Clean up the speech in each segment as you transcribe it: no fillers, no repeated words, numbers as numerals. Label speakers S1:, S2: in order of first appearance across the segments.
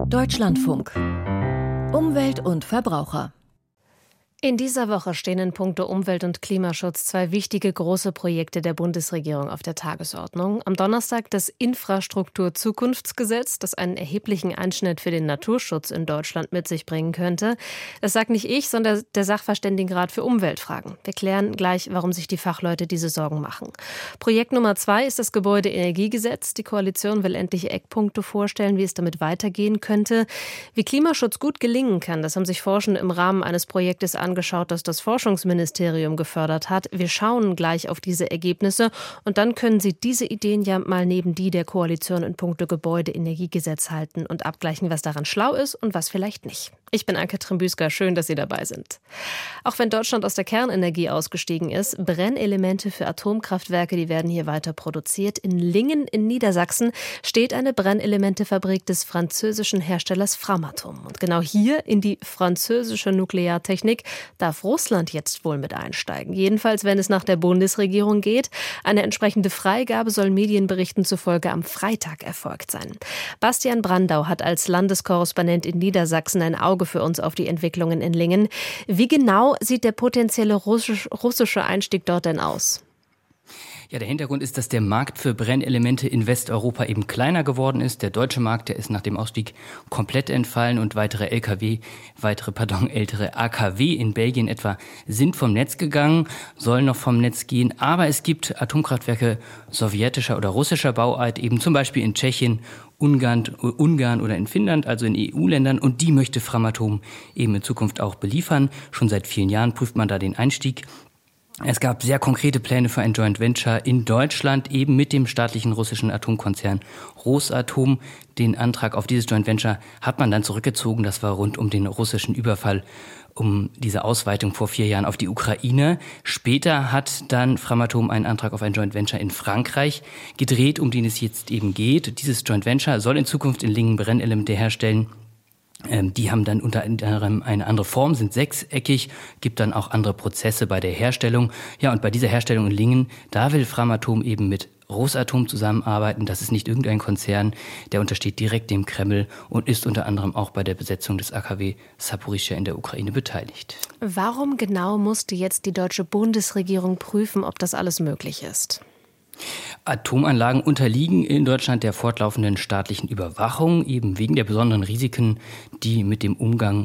S1: Deutschlandfunk. Umwelt und Verbraucher.
S2: In dieser Woche stehen in puncto Umwelt- und Klimaschutz zwei wichtige große Projekte der Bundesregierung auf der Tagesordnung. Am Donnerstag das Infrastrukturzukunftsgesetz, das einen erheblichen Einschnitt für den Naturschutz in Deutschland mit sich bringen könnte. Das sagt nicht ich, sondern der Sachverständigenrat für Umweltfragen. Wir klären gleich, warum sich die Fachleute diese Sorgen machen. Projekt Nummer 2 ist das Gebäudeenergiegesetz. Die Koalition will endlich Eckpunkte vorstellen, wie es damit weitergehen könnte. Wie Klimaschutz gut gelingen kann, das haben sich Forschende im Rahmen eines Projektes angeschaut, das das Forschungsministerium gefördert hat. Wir schauen gleich auf diese Ergebnisse und dann können Sie diese Ideen ja mal neben die der Koalition in puncto Gebäudeenergiegesetz halten und abgleichen, was daran schlau ist und was vielleicht nicht. Ich bin Anke Trimbüsker, schön, dass Sie dabei sind. Auch wenn Deutschland aus der Kernenergie ausgestiegen ist, Brennelemente für Atomkraftwerke, die werden hier weiter produziert. In Lingen in Niedersachsen steht eine Brennelementefabrik des französischen Herstellers Framatome. Und genau hier in die französische Nukleartechnik darf Russland jetzt wohl mit einsteigen. Jedenfalls, wenn es nach der Bundesregierung geht. Eine entsprechende Freigabe soll Medienberichten zufolge am Freitag erfolgt sein. Bastian Brandau hat als Landeskorrespondent in Niedersachsen ein Auge für uns auf die Entwicklungen in Lingen. Wie genau sieht der potenzielle russische Einstieg dort denn aus?
S3: Ja, der Hintergrund ist, dass der Markt für Brennelemente in Westeuropa eben kleiner geworden ist. Der deutsche Markt, der ist nach dem Ausstieg komplett entfallen und ältere AKW in Belgien etwa sind vom Netz gegangen, sollen noch vom Netz gehen. Aber es gibt Atomkraftwerke sowjetischer oder russischer Bauart, eben zum Beispiel in Tschechien, Ungarn oder in Finnland, also in EU-Ländern, und die möchte Framatome eben in Zukunft auch beliefern. Schon seit vielen Jahren prüft man da den Einstieg. Es gab sehr konkrete Pläne für ein Joint Venture in Deutschland, eben mit dem staatlichen russischen Atomkonzern Rosatom. Den Antrag auf dieses Joint Venture hat man dann zurückgezogen. Das war rund um den russischen Überfall, um diese Ausweitung vor 4 Jahren auf die Ukraine. Später hat dann Framatome einen Antrag auf ein Joint Venture in Frankreich gedreht, um den es jetzt eben geht. Dieses Joint Venture soll in Zukunft in Lingen Brennelemente herstellen. Die haben dann unter anderem eine andere Form, sind sechseckig, gibt dann auch andere Prozesse bei der Herstellung. Ja, und bei dieser Herstellung in Lingen, da will Framatome eben mit Rosatom zusammenarbeiten. Das ist nicht irgendein Konzern, der untersteht direkt dem Kreml und ist unter anderem auch bei der Besetzung des AKW Saporischschja in der Ukraine beteiligt.
S2: Warum genau musste jetzt die deutsche Bundesregierung prüfen, ob das alles möglich ist?
S3: Atomanlagen unterliegen in Deutschland der fortlaufenden staatlichen Überwachung, eben wegen der besonderen Risiken, die mit dem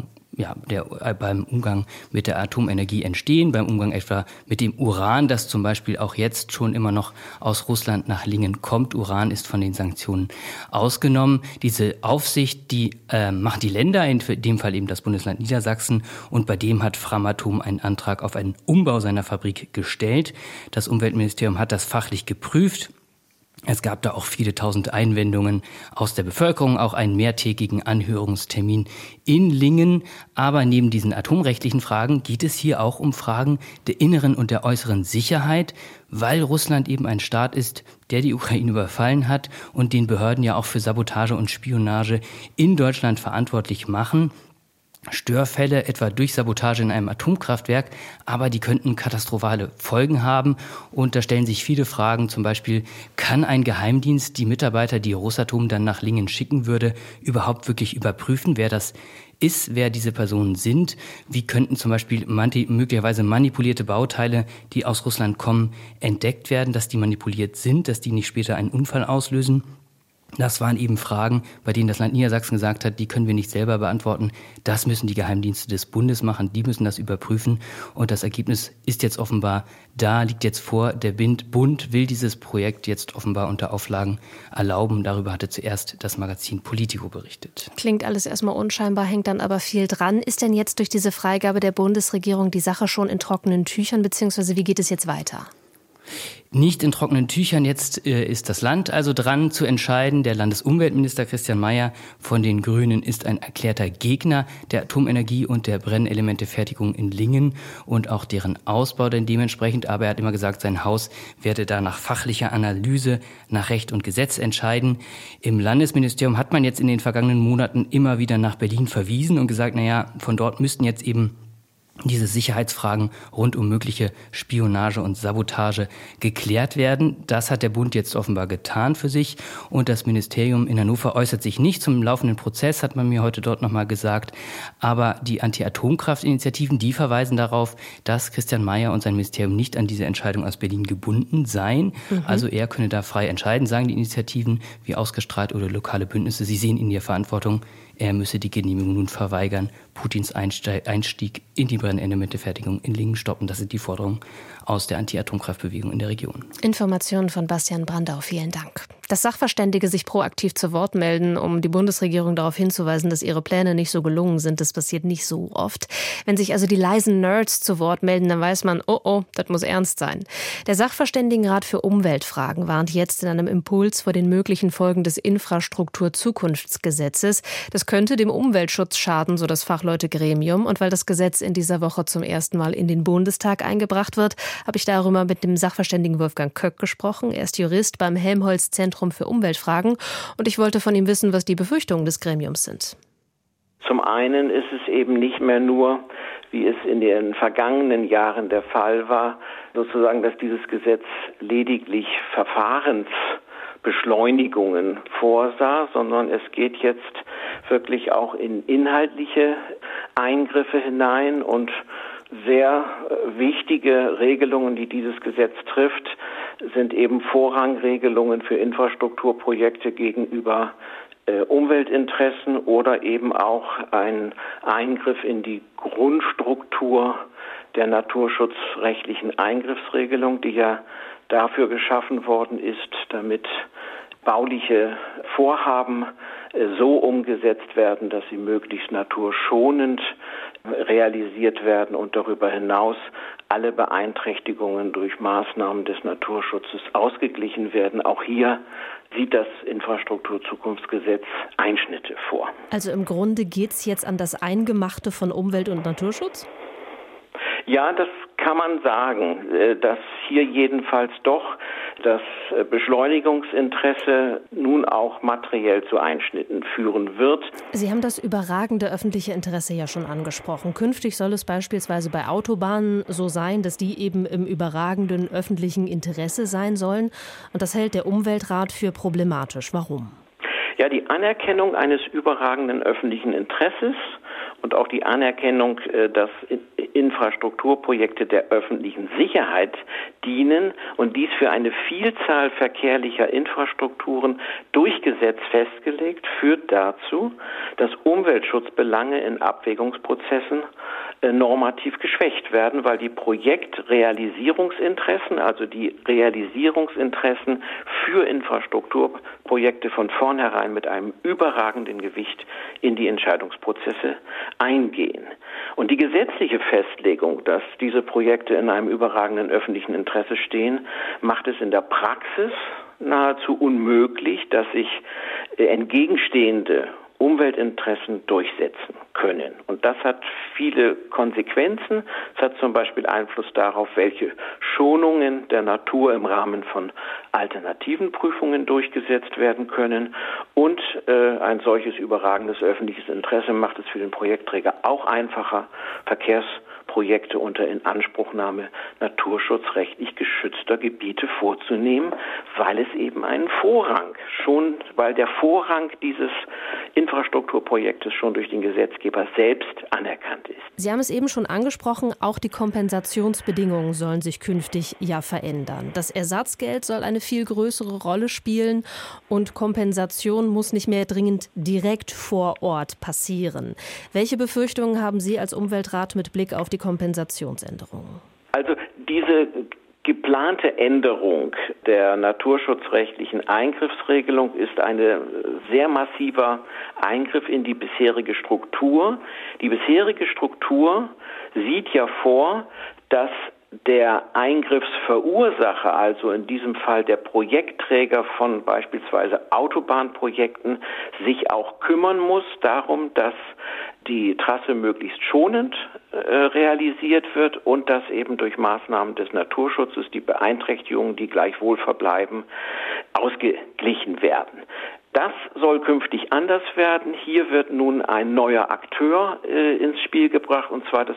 S3: beim Umgang mit der Atomenergie entstehen, beim Umgang etwa mit dem Uran, das zum Beispiel auch jetzt schon immer noch aus Russland nach Lingen kommt. Uran ist von den Sanktionen ausgenommen. Diese Aufsicht, die machen die Länder, in dem Fall eben das Bundesland Niedersachsen, und bei dem hat Framatome einen Antrag auf einen Umbau seiner Fabrik gestellt. Das Umweltministerium hat das fachlich geprüft. Es gab da auch viele tausend Einwendungen aus der Bevölkerung, auch einen mehrtägigen Anhörungstermin in Lingen. Aber neben diesen atomrechtlichen Fragen geht es hier auch um Fragen der inneren und der äußeren Sicherheit, weil Russland eben ein Staat ist, der die Ukraine überfallen hat und den Behörden ja auch für Sabotage und Spionage in Deutschland verantwortlich machen. Störfälle, etwa durch Sabotage in einem Atomkraftwerk, aber die könnten katastrophale Folgen haben. Und da stellen sich viele Fragen, zum Beispiel, kann ein Geheimdienst die Mitarbeiter, die Rosatom dann nach Lingen schicken würde, überhaupt wirklich überprüfen, wer das ist, wer diese Personen sind? Wie könnten zum Beispiel möglicherweise manipulierte Bauteile, die aus Russland kommen, entdeckt werden, dass die manipuliert sind, dass die nicht später einen Unfall auslösen? Das waren eben Fragen, bei denen das Land Niedersachsen gesagt hat, die können wir nicht selber beantworten. Das müssen die Geheimdienste des Bundes machen, die müssen das überprüfen. Und das Ergebnis ist jetzt offenbar da, liegt jetzt vor. Der Bund will dieses Projekt jetzt offenbar unter Auflagen erlauben. Darüber hatte zuerst das Magazin Politico berichtet.
S2: Klingt alles erstmal unscheinbar, hängt dann aber viel dran. Ist denn jetzt durch diese Freigabe der Bundesregierung die Sache schon in trockenen Tüchern, beziehungsweise wie geht es jetzt weiter?
S3: Nicht in trockenen Tüchern. Jetzt ist das Land also dran zu entscheiden. Der Landesumweltminister Christian Mayer von den Grünen ist ein erklärter Gegner der Atomenergie und der Brennelementefertigung in Lingen und auch deren Ausbau denn dementsprechend. Aber er hat immer gesagt, sein Haus werde da nach fachlicher Analyse, nach Recht und Gesetz entscheiden. Im Landesministerium hat man jetzt in den vergangenen Monaten immer wieder nach Berlin verwiesen und gesagt, von dort müssten jetzt eben diese Sicherheitsfragen rund um mögliche Spionage und Sabotage geklärt werden. Das hat der Bund jetzt offenbar getan für sich. Und das Ministerium in Hannover äußert sich nicht zum laufenden Prozess, hat man mir heute dort nochmal gesagt. Aber die Anti-Atomkraft-Initiativen, die verweisen darauf, dass Christian Mayer und sein Ministerium nicht an diese Entscheidung aus Berlin gebunden seien. Also er könne da frei entscheiden, sagen die Initiativen, wie ausgestrahlt oder lokale Bündnisse. Sie sehen in ihrer Verantwortung. Er müsse die Genehmigung nun verweigern, Putins Einstieg in die Brennelementefertigung in Lingen stoppen. Das sind die Forderungen aus der Anti-Atomkraftbewegung in der Region.
S2: Informationen von Bastian Brandau, vielen Dank. Dass Sachverständige sich proaktiv zu Wort melden, um die Bundesregierung darauf hinzuweisen, dass ihre Pläne nicht so gelungen sind, das passiert nicht so oft. Wenn sich also die leisen Nerds zu Wort melden, dann weiß man, oh, das muss ernst sein. Der Sachverständigenrat für Umweltfragen warnt jetzt in einem Impuls vor den möglichen Folgen des Infrastrukturzukunftsgesetzes. Das könnte dem Umweltschutz schaden, so das Fachleutegremium. Und weil das Gesetz in dieser Woche zum ersten Mal in den Bundestag eingebracht wird, habe ich darüber mit dem Sachverständigen Wolfgang Köck gesprochen. Er ist Jurist beim Helmholtz-Zentrum für Umweltfragen. Und ich wollte von ihm wissen, was die Befürchtungen des Gremiums sind.
S4: Zum einen ist es eben nicht mehr nur, wie es in den vergangenen Jahren der Fall war, sozusagen, dass dieses Gesetz lediglich Verfahrensbeschleunigungen vorsah, sondern es geht jetzt wirklich auch in inhaltliche Eingriffe hinein und sehr wichtige Regelungen, die dieses Gesetz trifft, sind eben Vorrangregelungen für Infrastrukturprojekte gegenüber Umweltinteressen oder eben auch ein Eingriff in die Grundstruktur der naturschutzrechtlichen Eingriffsregelung, die ja dafür geschaffen worden ist, damit bauliche Vorhaben so umgesetzt werden, dass sie möglichst naturschonend realisiert werden und darüber hinaus alle Beeinträchtigungen durch Maßnahmen des Naturschutzes ausgeglichen werden. Auch hier sieht das Infrastrukturzukunftsgesetz Einschnitte vor.
S2: Also im Grunde geht es jetzt an das Eingemachte von Umwelt- und Naturschutz?
S4: Ja, das kann man sagen, dass hier jedenfalls doch das Beschleunigungsinteresse nun auch materiell zu Einschnitten führen wird.
S2: Sie haben das überragende öffentliche Interesse ja schon angesprochen. Künftig soll es beispielsweise bei Autobahnen so sein, dass die eben im überragenden öffentlichen Interesse sein sollen. Und das hält der Umweltrat für problematisch. Warum?
S4: Ja, die Anerkennung eines überragenden öffentlichen Interesses und auch die Anerkennung, dass Infrastrukturprojekte der öffentlichen Sicherheit dienen und dies für eine Vielzahl verkehrlicher Infrastrukturen durch Gesetz festgelegt, führt dazu, dass Umweltschutzbelange in Abwägungsprozessen normativ geschwächt werden, weil die Projektrealisierungsinteressen, also die Realisierungsinteressen für Infrastrukturprojekte von vornherein mit einem überragenden Gewicht in die Entscheidungsprozesse eingehen. Und die gesetzliche Festlegung, dass diese Projekte in einem überragenden öffentlichen Interesse stehen, macht es in der Praxis nahezu unmöglich, dass sich entgegenstehende Umweltinteressen durchsetzen können. Und das hat viele Konsequenzen. Es hat zum Beispiel Einfluss darauf, welche Schonungen der Natur im Rahmen von alternativen Prüfungen durchgesetzt werden können. Und ein solches überragendes öffentliches Interesse macht es für den Projektträger auch einfacher, Verkehrsprojekte unter Inanspruchnahme naturschutzrechtlich geschützter Gebiete vorzunehmen, weil es eben einen Vorrang, weil der Vorrang dieses Infrastrukturprojektes schon durch den Gesetzgeber selbst anerkannt ist.
S2: Sie haben es eben schon angesprochen, auch die Kompensationsbedingungen sollen sich künftig ja verändern. Das Ersatzgeld soll eine viel größere Rolle spielen und Kompensation muss nicht mehr dringend direkt vor Ort passieren. Welche Befürchtungen haben Sie als Umweltrat mit Blick auf die Kompensationsänderungen?
S4: Also diese geplante Änderung der naturschutzrechtlichen Eingriffsregelung ist ein sehr massiver Eingriff in die bisherige Struktur. Die bisherige Struktur sieht ja vor, dass der Eingriffsverursacher, also in diesem Fall der Projektträger von beispielsweise Autobahnprojekten, sich auch kümmern muss darum, dass die Trasse möglichst schonend realisiert wird und dass eben durch Maßnahmen des Naturschutzes die Beeinträchtigungen, die gleichwohl verbleiben, ausgeglichen werden. Das soll künftig anders werden. Hier wird nun ein neuer Akteur ins Spiel gebracht, und zwar das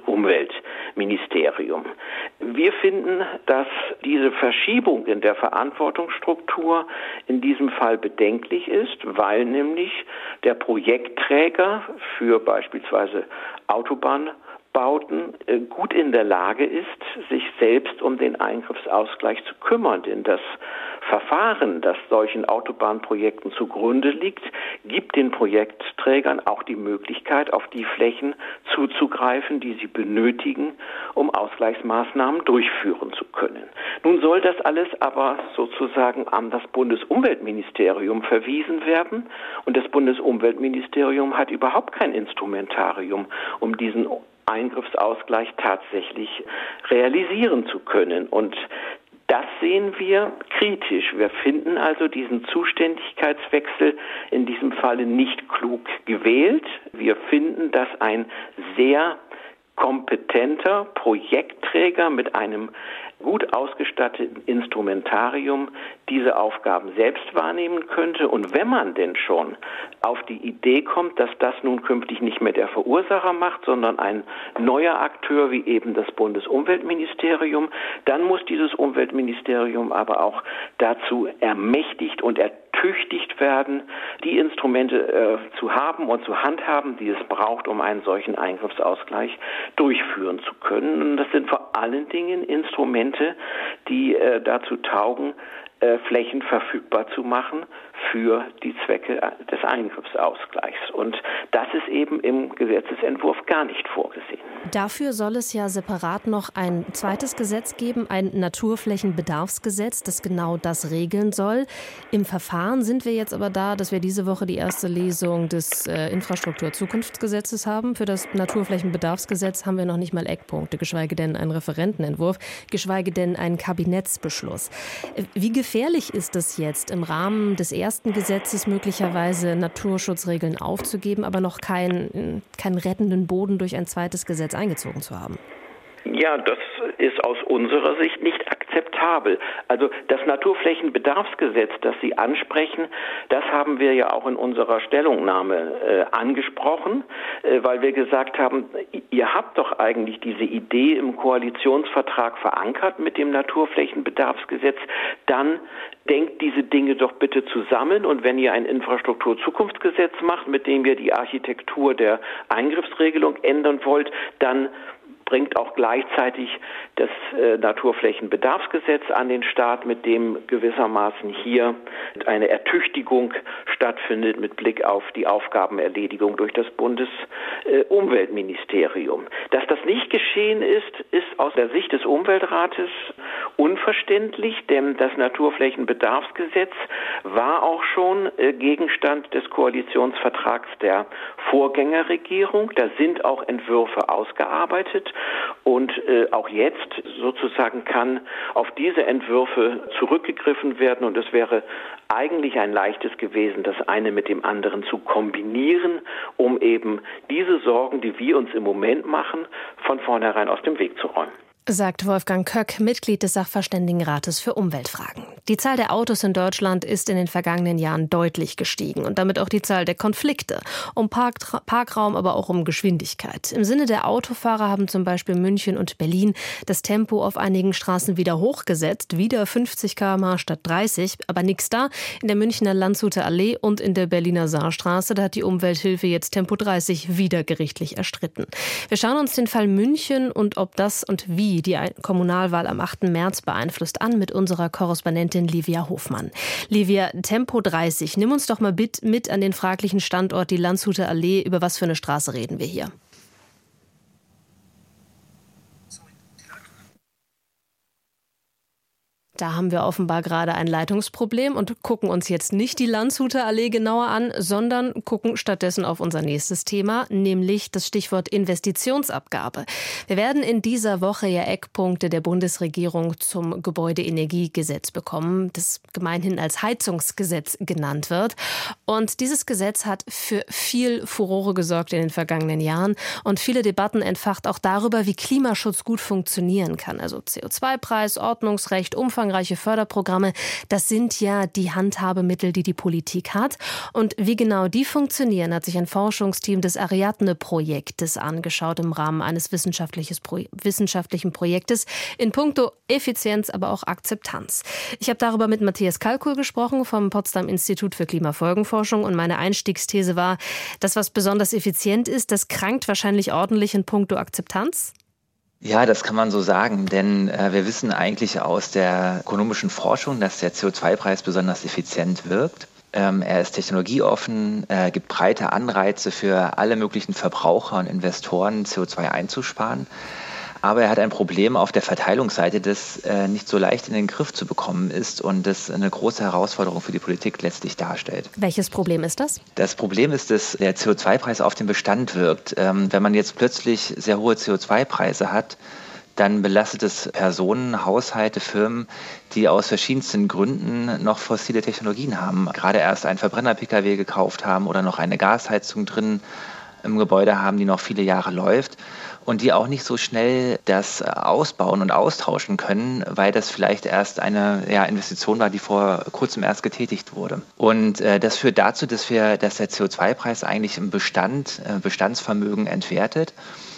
S4: Bundesumweltministerium. Wir finden, dass diese Verschiebung in der Verantwortungsstruktur in diesem Fall bedenklich ist, weil nämlich der Projektträger für beispielsweise Autobahnbauten gut in der Lage ist, sich selbst um den Eingriffsausgleich zu kümmern. Denn das Verfahren, das solchen Autobahnprojekten zugrunde liegt, gibt den Projektträgern auch die Möglichkeit, auf die Flächen zuzugreifen, die sie benötigen, um Ausgleichsmaßnahmen durchführen zu können. Nun soll das alles aber sozusagen an das Bundesumweltministerium verwiesen werden, und das Bundesumweltministerium hat überhaupt kein Instrumentarium, um diesen Eingriffsausgleich tatsächlich realisieren zu können. Und das sehen wir kritisch. Wir finden also diesen Zuständigkeitswechsel in diesem Falle nicht klug gewählt. Wir finden, dass ein sehr kompetenter Projektträger mit einem gut ausgestatteten Instrumentarium diese Aufgaben selbst wahrnehmen könnte. Und wenn man denn schon auf die Idee kommt, dass das nun künftig nicht mehr der Verursacher macht, sondern ein neuer Akteur wie eben das Bundesumweltministerium, dann muss dieses Umweltministerium aber auch dazu ermächtigt und ertüchtigt werden, die Instrumente zu haben und zu handhaben, die es braucht, um einen solchen Eingriffsausgleich durchführen zu können. Und das sind vor allen Dingen Instrumente, die dazu taugen, Flächen verfügbar zu machen für die Zwecke des Eingriffsausgleichs. Und das ist eben im Gesetzesentwurf gar nicht vorgesehen.
S2: Dafür soll es ja separat noch ein zweites Gesetz geben, ein Naturflächenbedarfsgesetz, das genau das regeln soll. Im Verfahren sind wir jetzt aber da, dass wir diese Woche die erste Lesung des Infrastrukturzukunftsgesetzes haben. Für das Naturflächenbedarfsgesetz haben wir noch nicht mal Eckpunkte, geschweige denn einen Referentenentwurf, geschweige denn einen Kabinettsbeschluss. Wie gefährlich ist es jetzt, im Rahmen des ersten Gesetzes möglicherweise Naturschutzregeln aufzugeben, aber noch keinen rettenden Boden durch ein zweites Gesetz eingezogen zu haben?
S4: Ja, das ist aus unserer Sicht nicht akzeptabel. Also das Naturflächenbedarfsgesetz, das Sie ansprechen, das haben wir ja auch in unserer Stellungnahme angesprochen, weil wir gesagt haben, ihr habt doch eigentlich diese Idee im Koalitionsvertrag verankert mit dem Naturflächenbedarfsgesetz, dann denkt diese Dinge doch bitte zusammen, und wenn ihr ein Infrastrukturzukunftsgesetz macht, mit dem ihr die Architektur der Eingriffsregelung ändern wollt, dann bringt auch gleichzeitig das Naturflächenbedarfsgesetz an den Start, mit dem gewissermaßen hier eine Ertüchtigung stattfindet mit Blick auf die Aufgabenerledigung durch das Bundesumweltministerium. Dass das nicht geschehen ist, ist aus der Sicht des Umweltrates unverständlich, denn das Naturflächenbedarfsgesetz war auch schon Gegenstand des Koalitionsvertrags der Vorgängerregierung. Da sind auch Entwürfe ausgearbeitet. Und auch jetzt sozusagen kann auf diese Entwürfe zurückgegriffen werden, und es wäre eigentlich ein leichtes gewesen, das eine mit dem anderen zu kombinieren, um eben diese Sorgen, die wir uns im Moment machen, von vornherein aus dem Weg zu räumen.
S2: Sagt Wolfgang Köck, Mitglied des Sachverständigenrates für Umweltfragen. Die Zahl der Autos in Deutschland ist in den vergangenen Jahren deutlich gestiegen und damit auch die Zahl der Konflikte um Parkraum, aber auch um Geschwindigkeit. Im Sinne der Autofahrer haben zum Beispiel München und Berlin das Tempo auf einigen Straßen wieder hochgesetzt, wieder 50 km/h statt 30, aber nichts da. In der Münchner Landshuter Allee und in der Berliner Saarstraße, da hat die Umwelthilfe jetzt Tempo 30 wieder gerichtlich erstritten. Wir schauen uns den Fall München und ob das und wie die Kommunalwahl am 8. März beeinflusst an mit unserer Korrespondentin Livia Hofmann. Livia, Tempo 30, nimm uns doch mal mit an den fraglichen Standort, die Landshuter Allee. Über was für eine Straße reden wir hier? Da haben wir offenbar gerade ein Leitungsproblem und gucken uns jetzt nicht die Landshuter Allee genauer an, sondern gucken stattdessen auf unser nächstes Thema, nämlich das Stichwort Investitionsabgabe. Wir werden in dieser Woche ja Eckpunkte der Bundesregierung zum Gebäudeenergiegesetz bekommen, das gemeinhin als Heizungsgesetz genannt wird. Und dieses Gesetz hat für viel Furore gesorgt in den vergangenen Jahren und viele Debatten entfacht auch darüber, wie Klimaschutz gut funktionieren kann. Also CO2-Preis, Ordnungsrecht, umfangreiche umfangreiche Förderprogramme. Das sind ja die Handhabemittel, die die Politik hat. Und wie genau die funktionieren, hat sich ein Forschungsteam des Ariadne-Projektes angeschaut im Rahmen eines wissenschaftlichen Projektes in puncto Effizienz, aber auch Akzeptanz. Ich habe darüber mit Matthias Kalkuhl gesprochen vom Potsdam Institut für Klimafolgenforschung und meine Einstiegsthese war, das, was besonders effizient ist, das krankt wahrscheinlich ordentlich in puncto Akzeptanz?
S5: Ja, das kann man so sagen, denn wir wissen eigentlich aus der ökonomischen Forschung, dass der CO2-Preis besonders effizient wirkt. Er ist technologieoffen, gibt breite Anreize für alle möglichen Verbraucher und Investoren, CO2 einzusparen. Aber er hat ein Problem auf der Verteilungsseite, das nicht so leicht in den Griff zu bekommen ist und das eine große Herausforderung für die Politik letztlich darstellt.
S2: Welches Problem ist das?
S5: Das Problem ist, dass der CO2-Preis auf den Bestand wirkt. Wenn man jetzt plötzlich sehr hohe CO2-Preise hat, dann belastet es Personen, Haushalte, Firmen, die aus verschiedensten Gründen noch fossile Technologien haben. Gerade erst einen Verbrenner-Pkw gekauft haben oder noch eine Gasheizung drin im Gebäude haben, die noch viele Jahre läuft und die auch nicht so schnell das ausbauen und austauschen können, weil das vielleicht erst eine Investition war, die vor kurzem erst getätigt wurde. Und das führt dazu, dass der CO2-Preis eigentlich im Bestandsvermögen entwertet.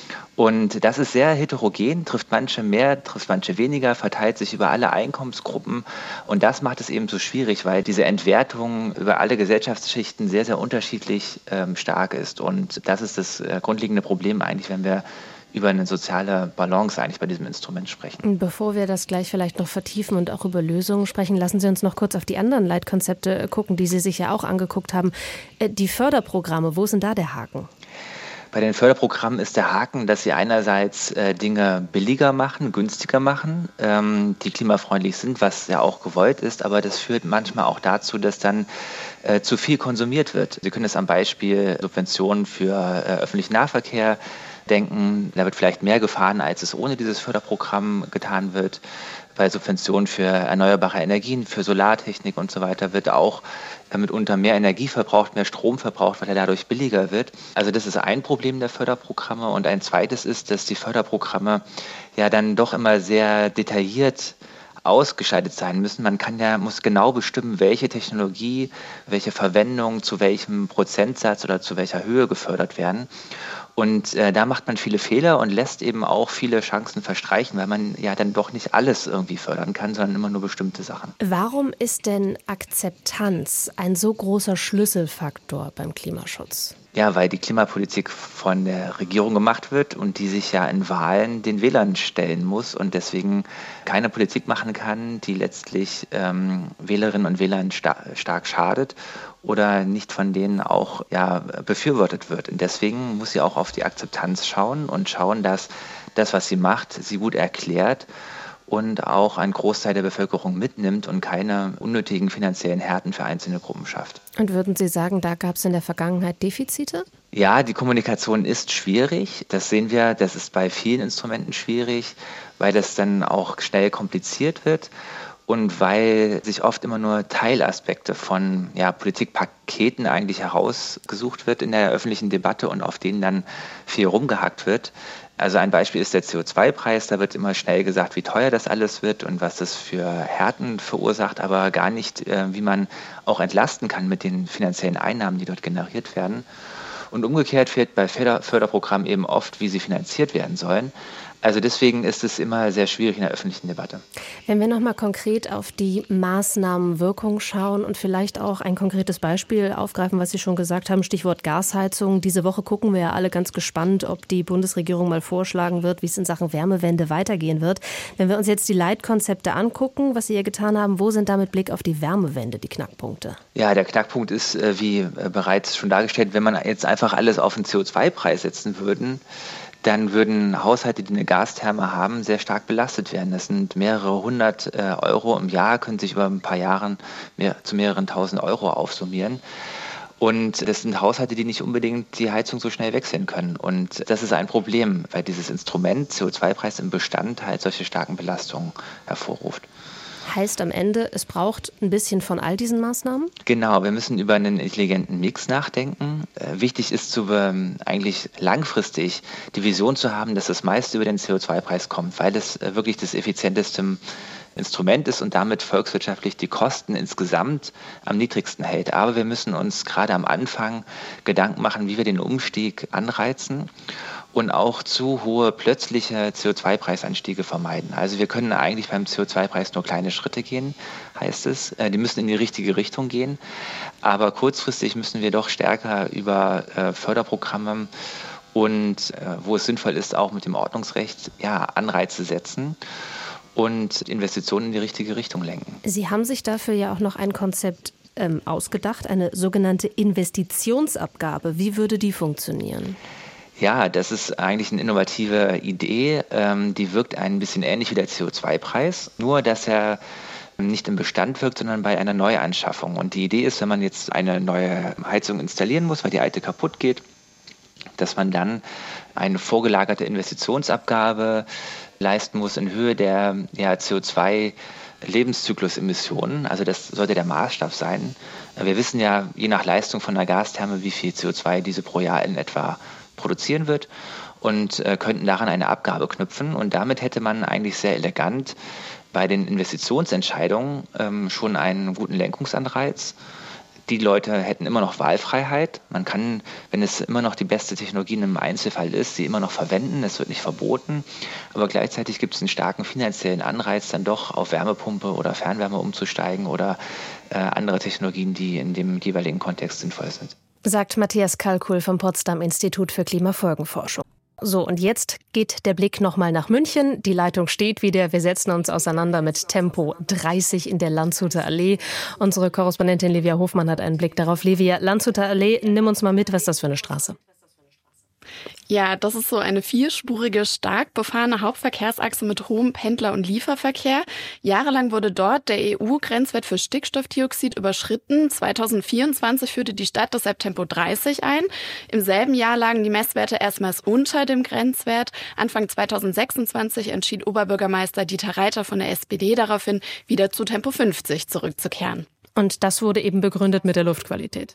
S5: Und das ist sehr heterogen, trifft manche mehr, trifft manche weniger, verteilt sich über alle Einkommensgruppen. Und das macht es eben so schwierig, weil diese Entwertung über alle Gesellschaftsschichten sehr, sehr unterschiedlich stark ist. Und das ist das grundlegende Problem eigentlich, wenn wir über eine soziale Balance eigentlich bei diesem Instrument sprechen.
S2: Bevor wir das gleich vielleicht noch vertiefen und auch über Lösungen sprechen, lassen Sie uns noch kurz auf die anderen Leitkonzepte gucken, die Sie sich ja auch angeguckt haben. Die Förderprogramme, wo ist denn da der Haken?
S5: Bei den Förderprogrammen ist der Haken, dass sie einerseits Dinge billiger machen, günstiger machen, die klimafreundlich sind, was ja auch gewollt ist, aber das führt manchmal auch dazu, dass dann zu viel konsumiert wird. Sie können es am Beispiel Subventionen für öffentlichen Nahverkehr denken. Da wird vielleicht mehr gefahren, als es ohne dieses Förderprogramm getan wird. Bei Subventionen für erneuerbare Energien, für Solartechnik und so weiter wird auch mitunter mehr Energie verbraucht, mehr Strom verbraucht, weil er dadurch billiger wird. Also das ist ein Problem der Förderprogramme. Und ein zweites ist, dass die Förderprogramme ja dann doch immer sehr detailliert ausgeschaltet sein müssen. Muss genau bestimmen, welche Technologie, welche Verwendung zu welchem Prozentsatz oder zu welcher Höhe gefördert werden. Und da macht man viele Fehler und lässt eben auch viele Chancen verstreichen, weil man ja dann doch nicht alles irgendwie fördern kann, sondern immer nur bestimmte Sachen.
S2: Warum ist denn Akzeptanz ein so großer Schlüsselfaktor beim Klimaschutz?
S5: Ja, weil die Klimapolitik von der Regierung gemacht wird und die sich ja in Wahlen den Wählern stellen muss und deswegen keine Politik machen kann, die letztlich Wählerinnen und Wählern stark schadet oder nicht von denen auch befürwortet wird. Und deswegen muss sie auch auf die Akzeptanz schauen und schauen, dass das, was sie macht, sie gut erklärt und auch einen Großteil der Bevölkerung mitnimmt und keine unnötigen finanziellen Härten für einzelne Gruppen schafft.
S2: Und würden Sie sagen, da gab es in der Vergangenheit Defizite?
S5: Ja, die Kommunikation ist schwierig. Das sehen wir, das ist bei vielen Instrumenten schwierig, weil das dann auch schnell kompliziert wird und weil sich oft immer nur Teilaspekte von Politikpaketen eigentlich herausgesucht wird in der öffentlichen Debatte und auf denen dann viel rumgehackt wird. Also ein Beispiel ist der CO2-Preis, da wird immer schnell gesagt, wie teuer das alles wird und was das für Härten verursacht, aber gar nicht, wie man auch entlasten kann mit den finanziellen Einnahmen, die dort generiert werden. Und umgekehrt fehlt bei Förderprogrammen eben oft, wie sie finanziert werden sollen. Also deswegen ist es immer sehr schwierig in der öffentlichen Debatte.
S2: Wenn wir nochmal konkret auf die Maßnahmenwirkung schauen und vielleicht auch ein konkretes Beispiel aufgreifen, was Sie schon gesagt haben, Stichwort Gasheizung. Diese Woche gucken wir ja alle ganz gespannt, ob die Bundesregierung mal vorschlagen wird, wie es in Sachen Wärmewende weitergehen wird. Wenn wir uns jetzt die Leitkonzepte angucken, was Sie hier getan haben, wo sind da mit Blick auf die Wärmewende die Knackpunkte? Ja,
S5: der Knackpunkt ist, wie bereits schon dargestellt, wenn man jetzt einfach alles auf den CO2-Preis setzen würden, dann würden Haushalte, die eine Gastherme haben, sehr stark belastet werden. Das sind mehrere hundert Euro im Jahr, können sich über ein paar Jahre zu mehreren tausend Euro aufsummieren. Und das sind Haushalte, die nicht unbedingt die Heizung so schnell wechseln können. Und das ist ein Problem, weil dieses Instrument CO2-Preis im Bestand halt solche starken Belastungen hervorruft.
S2: Heißt am Ende, es braucht ein bisschen von all diesen Maßnahmen?
S5: Genau, wir müssen über einen intelligenten Mix nachdenken. Wichtig ist eigentlich langfristig die Vision zu haben, dass das meiste über den CO2-Preis kommt, weil es wirklich das effizienteste Instrument ist und damit volkswirtschaftlich die Kosten insgesamt am niedrigsten hält. Aber wir müssen uns gerade am Anfang Gedanken machen, wie wir den Umstieg anreizen und auch zu hohe plötzliche CO2-Preisanstiege vermeiden. Also wir können eigentlich beim CO2-Preis nur kleine Schritte gehen, heißt es. Die müssen in die richtige Richtung gehen. Aber kurzfristig müssen wir doch stärker über Förderprogramme und wo es sinnvoll ist, auch mit dem Ordnungsrecht Anreize setzen und Investitionen in die richtige Richtung lenken.
S2: Sie haben sich dafür ja auch noch ein Konzept ausgedacht, eine sogenannte Investitionsabgabe. Wie würde die funktionieren?
S5: Ja, das ist eigentlich eine innovative Idee. Die wirkt ein bisschen ähnlich wie der CO2-Preis, nur dass er nicht im Bestand wirkt, sondern bei einer Neuanschaffung. Und die Idee ist, wenn man jetzt eine neue Heizung installieren muss, weil die alte kaputt geht, dass man dann eine vorgelagerte Investitionsabgabe leisten muss in Höhe der CO2-Lebenszyklusemissionen. Also das sollte der Maßstab sein. Wir wissen ja, je nach Leistung von einer Gastherme, wie viel CO2 diese pro Jahr in etwa produzieren wird und könnten daran eine Abgabe knüpfen. Und damit hätte man eigentlich sehr elegant bei den Investitionsentscheidungen schon einen guten Lenkungsanreiz. Die Leute hätten immer noch Wahlfreiheit. Man kann, wenn es immer noch die beste Technologie im Einzelfall ist, sie immer noch verwenden. Es wird nicht verboten. Aber gleichzeitig gibt es einen starken finanziellen Anreiz, dann doch auf Wärmepumpe oder Fernwärme umzusteigen oder andere Technologien, die in dem jeweiligen Kontext sinnvoll sind.
S2: Sagt Matthias Kalkuhl vom Potsdam Institut für Klimafolgenforschung. So, und jetzt geht der Blick nochmal nach München. Die Leitung steht wieder. Wir setzen uns auseinander mit Tempo 30 in der Landshuter Allee. Unsere Korrespondentin Livia Hofmann hat einen Blick darauf. Livia, Landshuter Allee, nimm uns mal mit. Was ist das für eine Straße?
S6: Ja, das ist so eine vierspurige, stark befahrene Hauptverkehrsachse mit hohem Pendler- und Lieferverkehr. Jahrelang wurde dort der EU-Grenzwert für Stickstoffdioxid überschritten. 2024 führte die Stadt deshalb Tempo 30 ein. Im selben Jahr lagen die Messwerte erstmals unter dem Grenzwert. Anfang 2026 entschied Oberbürgermeister Dieter Reiter von der SPD daraufhin, wieder zu Tempo 50 zurückzukehren.
S2: Und das wurde eben begründet mit der Luftqualität.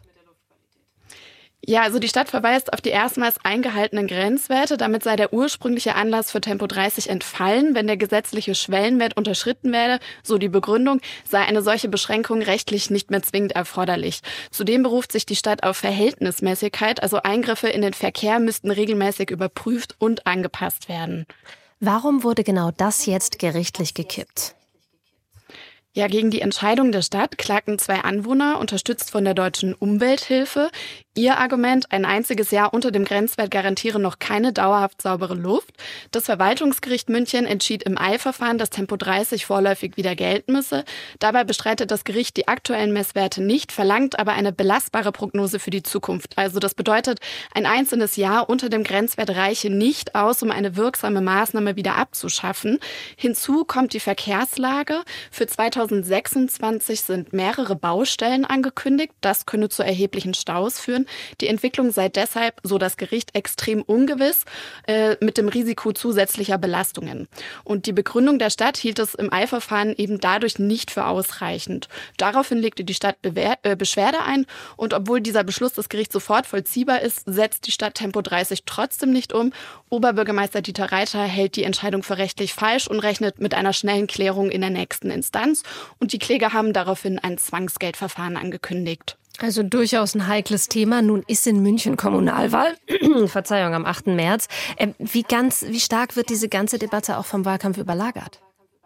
S6: Ja, also die Stadt verweist auf die erstmals eingehaltenen Grenzwerte. Damit sei der ursprüngliche Anlass für Tempo 30 entfallen. Wenn der gesetzliche Schwellenwert unterschritten werde, so die Begründung, sei eine solche Beschränkung rechtlich nicht mehr zwingend erforderlich. Zudem beruft sich die Stadt auf Verhältnismäßigkeit, also Eingriffe in den Verkehr müssten regelmäßig überprüft und angepasst werden.
S2: Warum wurde genau das jetzt gerichtlich gekippt?
S6: Ja, gegen die Entscheidung der Stadt klagten 2 Anwohner, unterstützt von der Deutschen Umwelthilfe. Ihr Argument, ein einziges Jahr unter dem Grenzwert garantiere noch keine dauerhaft saubere Luft. Das Verwaltungsgericht München entschied im Eilverfahren, dass Tempo 30 vorläufig wieder gelten müsse. Dabei bestreitet das Gericht die aktuellen Messwerte nicht, verlangt aber eine belastbare Prognose für die Zukunft. Also das bedeutet, ein einzelnes Jahr unter dem Grenzwert reiche nicht aus, um eine wirksame Maßnahme wieder abzuschaffen. Hinzu kommt die Verkehrslage. Für 2026 sind mehrere Baustellen angekündigt. Das könne zu erheblichen Staus führen. Die Entwicklung sei deshalb, so das Gericht, extrem ungewiss mit dem Risiko zusätzlicher Belastungen. Und die Begründung der Stadt hielt es im Eilverfahren eben dadurch nicht für ausreichend. Daraufhin legte die Stadt Beschwerde ein und obwohl dieser Beschluss des Gerichts sofort vollziehbar ist, setzt die Stadt Tempo 30 trotzdem nicht um. Oberbürgermeister Dieter Reiter hält die Entscheidung für rechtlich falsch und rechnet mit einer schnellen Klärung in der nächsten Instanz. Und die Kläger haben daraufhin ein Zwangsgeldverfahren angekündigt.
S2: Also durchaus ein heikles Thema. Nun ist in München Kommunalwahl, Verzeihung, am 8. März. Wie stark wird diese ganze Debatte auch vom Wahlkampf überlagert?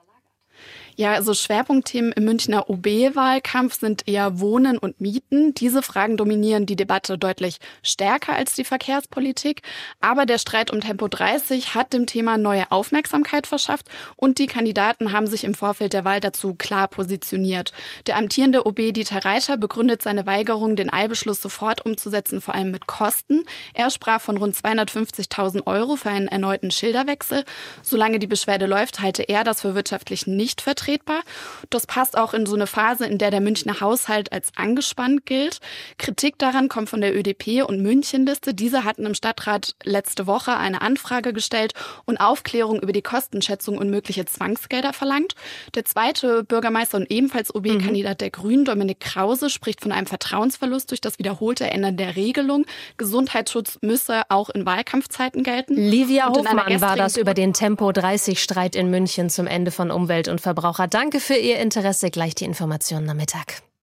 S6: Ja, also Schwerpunktthemen im Münchner OB-Wahlkampf sind eher Wohnen und Mieten. Diese Fragen dominieren die Debatte deutlich stärker als die Verkehrspolitik. Aber der Streit um Tempo 30 hat dem Thema neue Aufmerksamkeit verschafft und die Kandidaten haben sich im Vorfeld der Wahl dazu klar positioniert. Der amtierende OB Dieter Reiter begründet seine Weigerung, den Eilbeschluss sofort umzusetzen, vor allem mit Kosten. Er sprach von rund 250.000 € für einen erneuten Schilderwechsel. Solange die Beschwerde läuft, halte er das für wirtschaftlich nicht vertretbar. Das passt auch in so eine Phase, in der Münchner Haushalt als angespannt gilt. Kritik daran kommt von der ÖDP und Münchenliste. Diese hatten im Stadtrat letzte Woche eine Anfrage gestellt und Aufklärung über die Kostenschätzung und mögliche Zwangsgelder verlangt. Der zweite Bürgermeister und ebenfalls OB-Kandidat der Grünen, Dominik Krause, spricht von einem Vertrauensverlust durch das wiederholte Ändern der Regelung. Gesundheitsschutz müsse auch in Wahlkampfzeiten gelten.
S2: Livia Hofmann war das über den Tempo-30-Streit in München zum Ende von Umwelt- und Verbraucher Verbraucher. Danke für Ihr Interesse. Gleich die Informationen am Mittag.